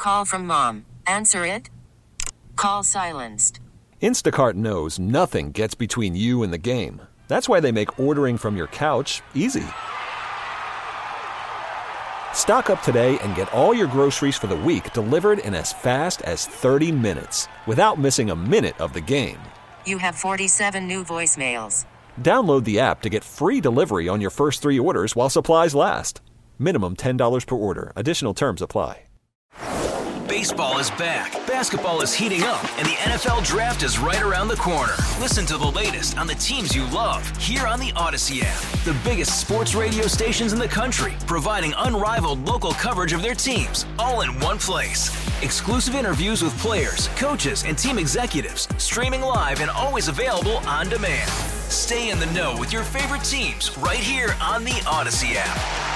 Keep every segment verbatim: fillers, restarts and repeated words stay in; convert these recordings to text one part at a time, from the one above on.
call from mom. Answer it. Call silenced. Instacart knows nothing gets between you and the game. That's why they make ordering from your couch easy. Stock up today and get all your groceries for the week delivered in as fast as thirty minutes without missing a minute of the game. You have forty-seven new voicemails. Download the app to get free delivery on your first three orders while supplies last. Minimum ten dollars per order. Additional terms apply. Baseball is back, basketball is heating up, and the N F L Draft is right around the corner. Listen to the latest on the teams you love here on the Odyssey app. The biggest sports radio stations in the country, providing unrivaled local coverage of their teams, all in one place. Exclusive interviews with players, coaches, and team executives, streaming live and always available on demand. Stay in the know with your favorite teams right here on the Odyssey app.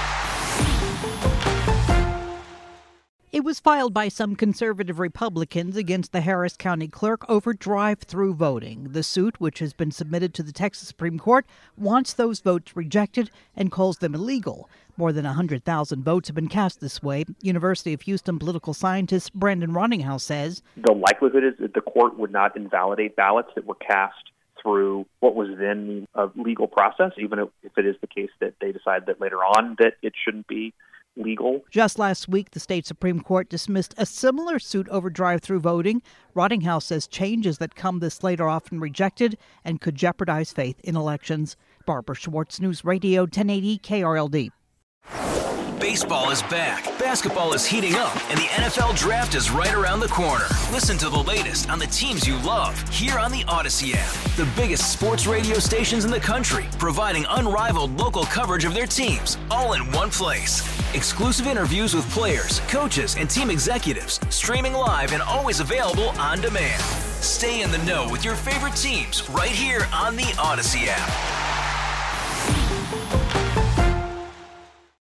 It was filed by some conservative Republicans against the Harris County clerk over drive-through voting. The suit, which has been submitted to the Texas Supreme Court, wants those votes rejected and calls them illegal. More than one hundred thousand votes have been cast this way. University of Houston political scientist Brandon Rottinghouse says the likelihood is that the court would not invalidate ballots that were cast through what was then a legal process, even if it is the case that they decide that later on that it shouldn't be legal. Just last week, the state Supreme Court dismissed a similar suit over drive-through voting. Rottinghouse says changes that come this late are often rejected and could jeopardize faith in elections. Barbara Schwartz, News Radio ten eighty K R L D. Baseball is back, basketball is heating up, and the N F L Draft is right around the corner. Listen to the latest on the teams you love here on the Odyssey app. The biggest sports radio stations in the country, providing unrivaled local coverage of their teams, all in one place. Exclusive interviews with players, coaches, and team executives, streaming live and always available on demand. Stay in the know with your favorite teams right here on the Odyssey app.